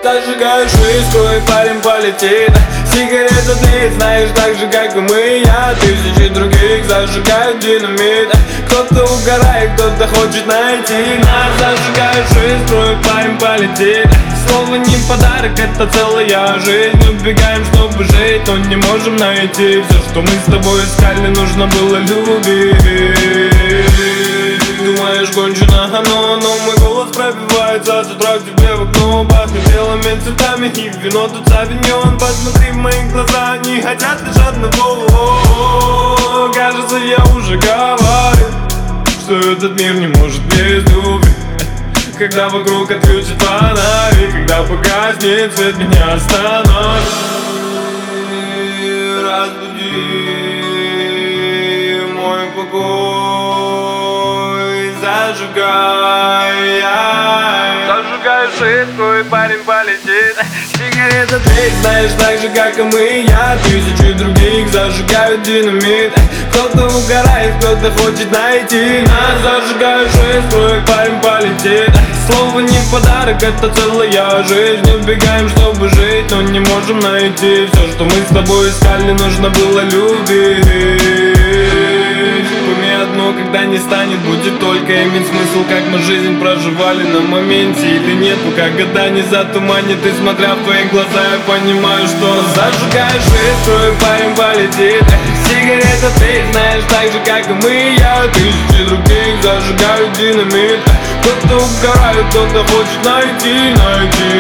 Зажигаю шишку и парень полетит. Сигарета тлеет, знаешь, так же, как и мы. Я тысячи других зажигают динамит. Кто-то угорает, кто-то хочет найти нас. Зажигаю шишку и парень полетит. Слово не подарок, это целая жизнь. Убегаем, чтобы жить, но не можем найти. Все, что мы с тобой искали, нужно было любить. Думаешь, кончено оно, но мой голос пробивается с утра к тебе в окно. Пахнет белыми цветами и вино тут савиньон. Посмотри в мои глаза, они хотят лишь одного. Кажется, я уже говорил, что этот мир не может без любви. Когда вокруг отключат фонари, когда погаснет свет, меня остановит. Разбуди мой покой, зажигай. Зажигаю шишку и парень полетит. Сигарета тлеет, знаешь, так же, как и мы. Я тысячи других зажигают динамит. Кто-то угорает, кто-то хочет найти нас. Зажигаю шишку и парень полетит. Слово не подарок, это целая жизнь. Убегаем, чтобы жить, но не можем найти. Все, что мы с тобой искали, нужно было любить. Пойми одно, когда не станет, будет только иметь смысл, как мы жизнь проживали на моменте или нет. Пока года не затуманит, и смотря в твои глаза, я понимаю, что зажигаешь шишку и парень полетит. Сигарета ты знаешь, так же, как и мы. Я тысячи других зажигают динамит. Кто-то угорает, кто-то хочет найти